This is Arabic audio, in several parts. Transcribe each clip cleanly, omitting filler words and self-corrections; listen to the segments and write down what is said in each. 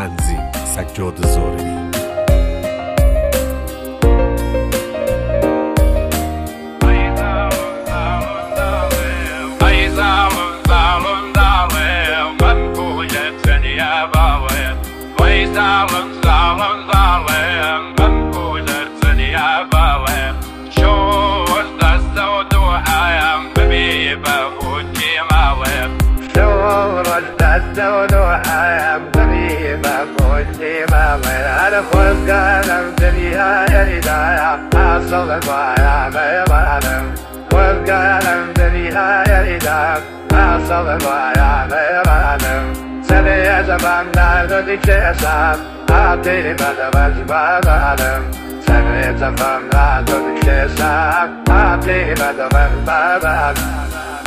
تنظیم سجاد زارعی. أنا خلق ألم دنيا يريدايا أصل البايا ما يبالم خلق ألم دنيا يريدايا أصل البايا ما يبالم سنة زمان نادي كيسان أعطيني بدبج بابالم سنة زمان نادي كيسان أعطيني بدبج بابالم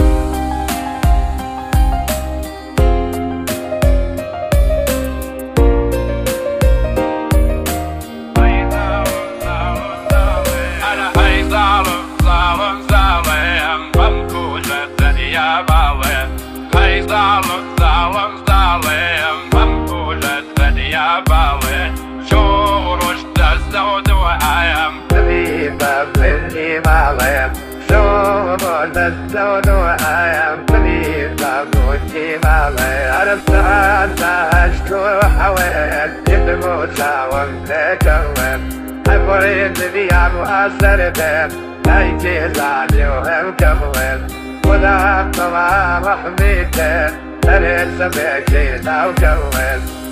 الزود وأيام طبيب بابوتي مالي عرفت أنت أشكو حوين يبدو ساوم تكون أفرين بيا مؤثر بين نايتي زعلي وهم كموين وذا طمع محميتين أريد سبيكي لو كون